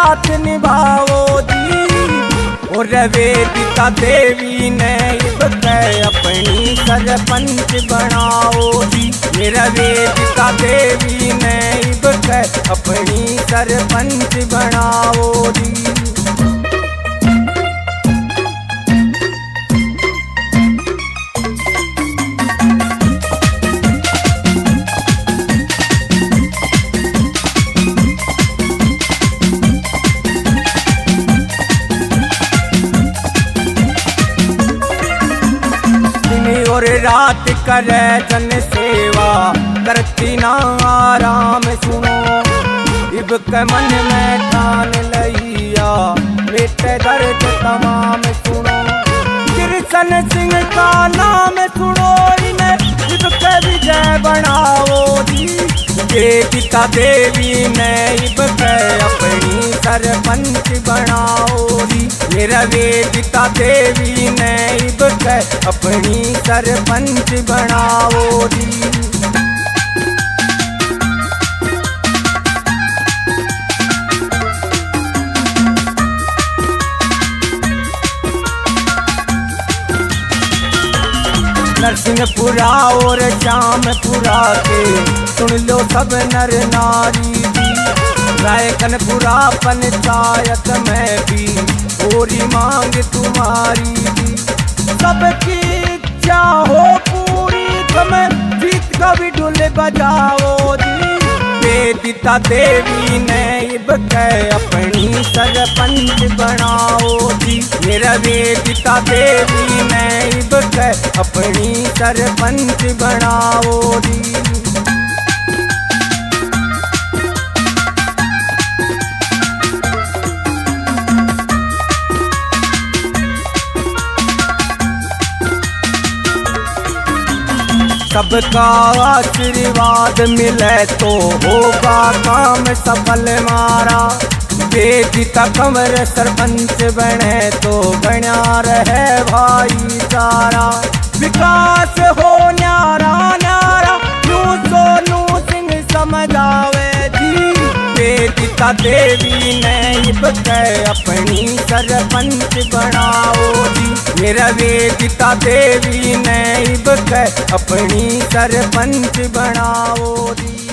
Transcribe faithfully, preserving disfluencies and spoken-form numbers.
साथ निभाओ जी। और वेदिका देवी ने इबके अपनी सरपंच बनाओ जी। मेरा वेदिका देवी ने इबके अपनी सरपंच बनाओ जी। और रात करे जन सेवा करती ना आराम सुनो। इबके मन में ठान लिया बेटे दर्द तमाम सुनो। कृष्ण सिंह का नाम सुनो इन्हें इबके विजय बनाओ जी। वेदिका देवी ने इबके अपनी सरपंच बनाओ जी। मेरा वेदिका देवी ने इबके अपनी सरपंच बनाओ जी। नरसिंहपुरा और श्यामपुरा के सुन लो सब नर नारी जी। रायकनपुरा पंचायत में भी पूरी मांग तुम्हारी जी। सबकी इच्छा हो पूरी तुम्हें जीत का भी ढोल बजाओ जी। वेदिका देवी ने इबके अपनी सरपंच बनाओ जी। मेरा वेदिका देवी ने इबके अपनी सरपंच बनाओ जी। सबका आशीर्वाद मिले तो होगा काम सफल मारा। वेदिका कंवर सरपंच बने तो बना रहे भाईचारा। विकास हो न्यारा न्यारा यूं सोनू सिंह समझावे जी। वेदिका देवी ने इबके अपनी सरपंच बनाओ जी। मेरा वेदिका देवी ने इबके अपनी सरपंच बनाओ जी।